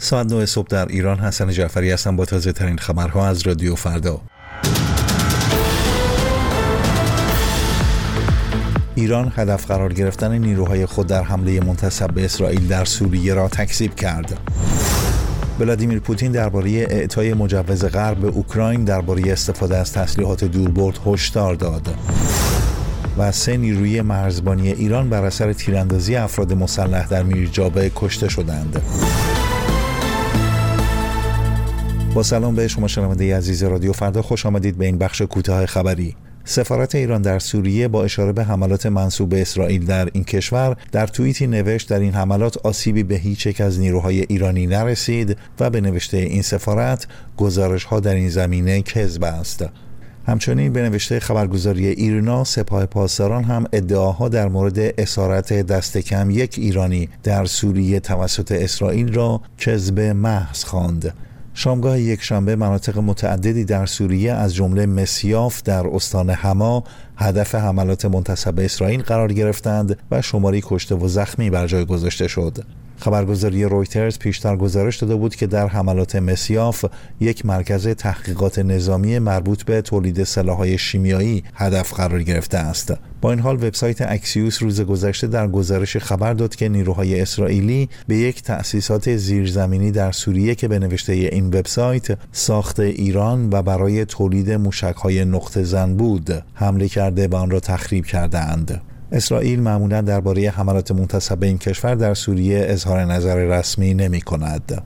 ساعت 9 صبح در ایران. حسن جعفری هستم با تازه ترین خبرها از رادیو فردا. ایران هدف قرار گرفتن نیروهای خود در حمله منتصب به اسرائیل در سوریه را تکذیب کرد. ولادیمیر پوتین درباره اعطای مجوز غرب به اوکراین درباره استفاده از تسلیحات دوربرد هشدار داد. و 3 نیروی مرزبانی ایران بر اثر تیراندازی افراد مسلح در میرجابه کشته شدند. با سلام به شما شنونده عزیز رادیو فردا، خوش آمدید به این بخش کوتاه خبری. سفارت ایران در سوریه با اشاره به حملات منسوب به اسرائیل در این کشور در توییتی نوشت در این حملات آسیبی به هیچ یک از نیروهای ایرانی نرسید و به نوشته این سفارت گزارش‌ها در این زمینه کذب است. همچنین به نوشته خبرگزاری ایرنا، سپاه پاسداران هم ادعاها در مورد اسارت دست کم 1 ایرانی در سوریه توسط اسرائیل را کذب محض خواند. شامگاه یکشنبه مناطق متعددی در سوریه از جمله مسیاف در استان حما هدف حملات منتصب به اسرائیل قرار گرفتند و شماری کشته و زخمی بر جای گذاشته شد. خبرگزاری رویترز پیشتر گزارش داده بود که در حملات مسیاف یک مرکز تحقیقات نظامی مربوط به تولید سلاح‌های شیمیایی هدف قرار گرفته است. با این حال وبسایت اکسیوس روز گذشته در گزارش خبر داد که نیروهای اسرائیلی به یک تأسیسات زیرزمینی در سوریه که به نوشته این وبسایت ساخت ایران و برای تولید موشک‌های نقطه زن بود حمله کرده و آن را تخریب کرده‌اند. اسرائیل معمولاً درباره حملات منتصب به این کشور در سوریه اظهار نظر رسمی نمی‌کند.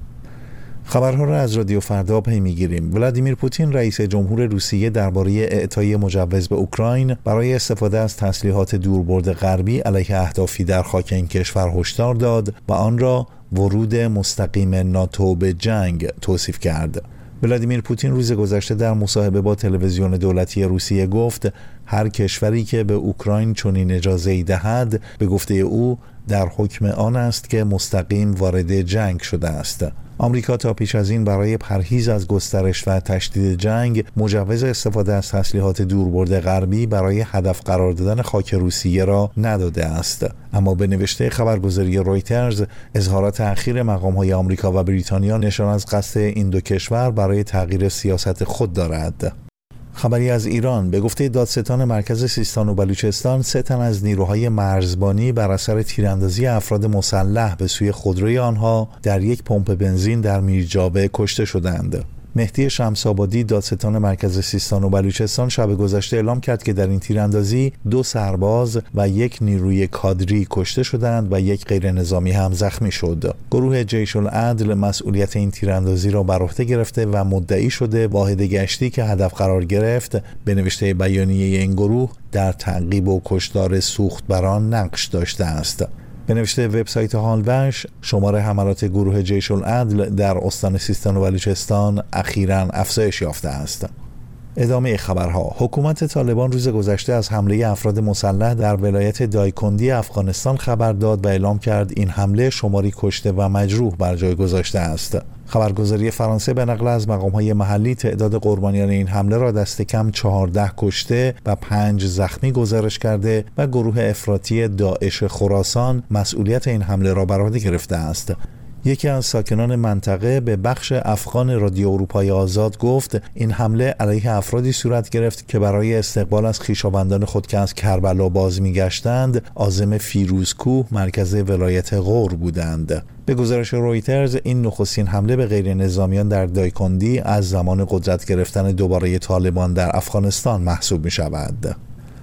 خبرها را از رادیو فردا پی می‌گیریم. ولادیمیر پوتین رئیس جمهور روسیه درباره اعطای مجوز به اوکراین برای استفاده از تسلیحات دوربرد غربی علیه اهدافی در خاک این کشور هشدار داد و آن را ورود مستقیم ناتو به جنگ توصیف کرد. ولادیمیر پوتین روز گذشته در مصاحبه با تلویزیون دولتی روسیه گفت هر کشوری که به اوکراین چنین اجازه‌ای دهد به گفته او در حکم آن است که مستقیم وارد جنگ شده است. آمریکا تا پیش از این برای پرهیز از گسترش و تشدید جنگ مجوز استفاده از تسلیحات دوربرد غربی برای هدف قرار دادن خاک روسیه را نداده است. اما به نوشته خبرگزاری رویترز اظهارات اخیر مقام‌های آمریکا و بریتانیا نشان از قصد این دو کشور برای تغییر سیاست خود دارد. خبری از ایران. به گفته دادستان مرکز سیستان و بلوچستان 3 تن از نیروهای مرزبانی بر اثر تیراندازی افراد مسلح به سوی خودروی آنها در یک پمپ بنزین در میرجابه کشته شدند. مهدی شمس‌آبادی دادستان مرکز سیستان و بلوچستان شب گذشته اعلام کرد که در این تیراندازی 2 سرباز و 1 نیروی کادری کشته شدند و 1 غیر نظامی هم زخمی شد. گروه جیش العدل مسئولیت این تیراندازی را بر عهده گرفته و مدعی شده واحد گشتی که هدف قرار گرفت به نوشته بیانیه این گروه در تعقیب و کشتار سوختبران نقش داشته است. به نوشته وبسایت هالوش شمار حملات گروه جیش العدل در استان سیستان و بلوچستان اخیراً افزایش یافته است. ادامه خبرها. حکومت طالبان روز گذشته از حمله افراد مسلح در ولایت دایکندی افغانستان خبر داد و اعلام کرد این حمله شماری کشته و مجروح بر جای گذاشته است. خبرگزاری فرانسه به نقل از مقام‌های محلی تعداد قربانیان این حمله را دست کم 14 کشته و 5 زخمی گزارش کرده و گروه افراطی داعش خراسان مسئولیت این حمله را بر عهده گرفته است. یکی از ساکنان منطقه به بخش افغان رادیو اروپای آزاد گفت این حمله علیه افرادی صورت گرفت که برای استقبال از خویشاوندان خود که از کربلا باز می‌گشتند عازم فیروزکوه مرکز ولایت غور بودند. به گزارش رویترز این نخستین حمله به غیر نظامیان در دایکندی از زمان قدرت گرفتن دوباره طالبان در افغانستان محسوب می‌شود.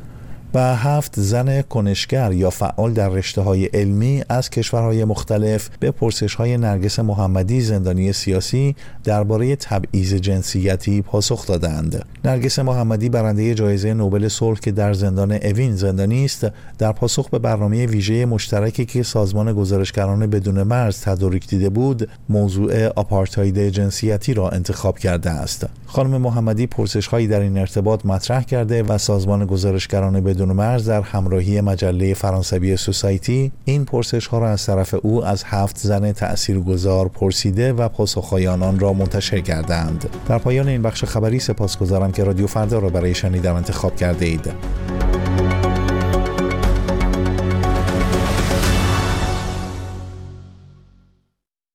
و 7 زن کنشگر یا فعال در رشته‌های علمی از کشورهای مختلف به پرسش‌های نرگس محمدی زندانی سیاسی درباره تبعیض جنسیتی پاسخ دادند. نرگس محمدی برنده جایزه نوبل صلح که در زندان اوین زندانی است، در پاسخ به برنامه ویژه مشترکی که سازمان گزارشگران بدون مرز تدارک دیده بود، موضوع آپارتاید جنسیتی را انتخاب کرده است. خانم محمدی پرسش‌هایی در این ارتباط مطرح کرده و سازمان گزارشگران بدون مرز در همراهی مجله فرانسوی سوسایتی این پرسش‌ها را از طرف او از 7 زن تأثیرگذار پرسیده و پاسخ‌های آنان را منتشر کردند. در پایان این بخش خبری سپاسگزارم که رادیو فردا را برای شنیدن انتخاب کرده اید.